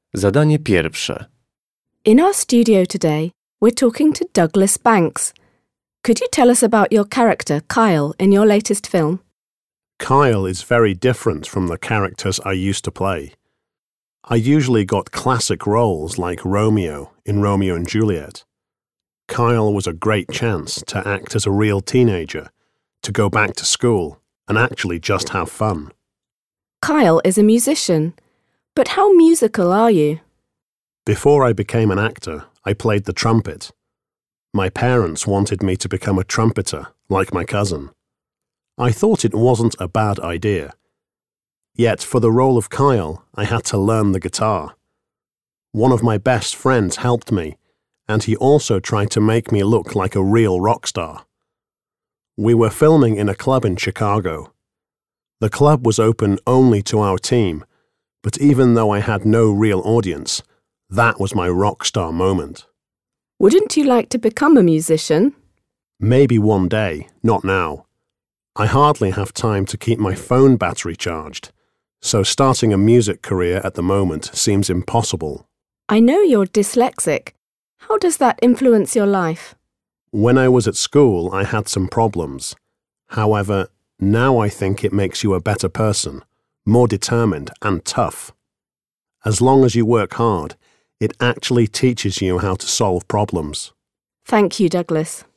Zadanie pierwsze. In our studio today, we're talking to Douglas Banks. Could you tell us about your character, Kyle, in your latest film? Kyle is very different from the characters I used to play. I usually got classic roles like Romeo in Romeo and Juliet. Kyle was a great chance to act as a real teenager, to go back to school and actually just have fun. Kyle is a musician, but how musical are you? Before I became an actor, I played the trumpet. My parents wanted me to become a trumpeter, like my cousin. I thought it wasn't a bad idea. Yet for the role of Kyle, I had to learn the guitar. One of my best friends helped me, and he also tried to make me look like a real rock star. We were filming in a club in Chicago. The club was open only to our team, but even though I had no real audience, that was my rock star moment. Wouldn't you like to become a musician? Maybe one day, not now. I hardly have time to keep my phone battery charged, so starting a music career at the moment seems impossible. I know you're dyslexic. How does that influence your life? When I was at school, I had some problems. However, now I think it makes you a better person, more determined and tough. As long as you work hard, it actually teaches you how to solve problems. Thank you, Douglas.